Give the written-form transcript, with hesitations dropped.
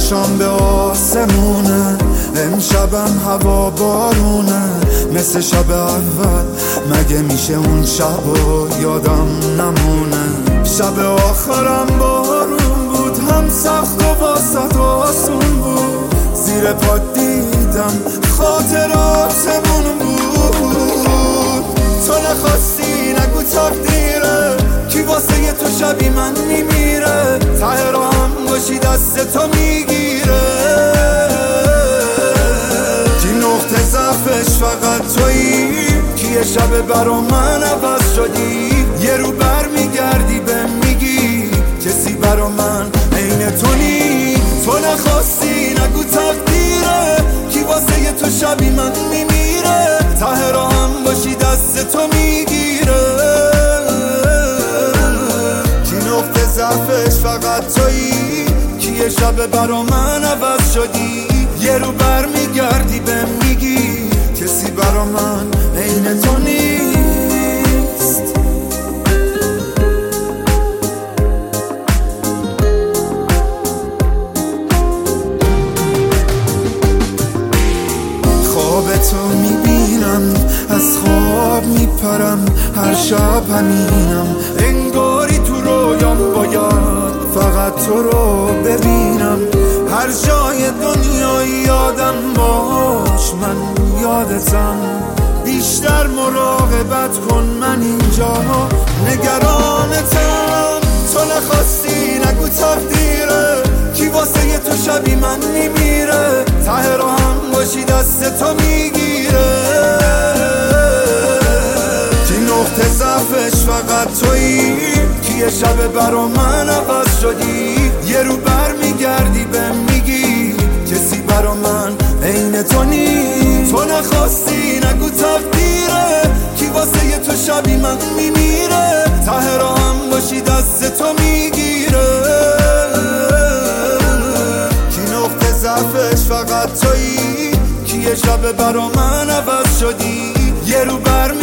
چشام به آسمونه، امشبم هوا بارونه مثل شب اول. مگه میشه اون شبو یادم نمونه؟ شب آخرم بارون بود، هم سخت و واسط آسون بود. زیر پات دیدم خاطراتمون بود. تو نخواستی نگو تقدیره، کی واسه یه تو شبی من میمیره. ته را هم باشی دست تو میگیره. کی نقطه ضعفش فقط تویی، کی یه شب برا من عوض شدی. یه رو بر میگردی بهم میگی کسی برا من عین تو نی. تو نخواستی نگو تقدیره، کی واسه یه تو شبی من میمیره. ته را هم باشی دست تو میگیره. کی نقطه ضعفش فقط تویی، کی یه شب برا من عوض شدی. یه رو بر میگردی بهم میگی کسی برا من عین تو نیست. خواب تو میبینم، از خواب میپرم، هر شب همینم. انگاری تو رویام باید فقط تو رو ببینم. هر جای دنیا یادم باش، من یادتم. بیشتر مراقبت کن، من اینجا نگرانتم. تو نخواستی نگو تقدیره، کی واسه یه تو شبی من میمیره. ته را هم باشی دست تو میگیره. کی نقطه ضعفش فقط تویی، کی یه شب برا من عوض شدی. یه رو بر میگردی بهم میگی کسی برا من عین تو نی. تو نخواستی نگو تقدیره، کی واسه یه تو شبی من میمیره. ته را هم باشی دست تو میگیره. کی نقطه ضعفش فقط تویی، کی یه شب برا من عوض شدی. یه رو بر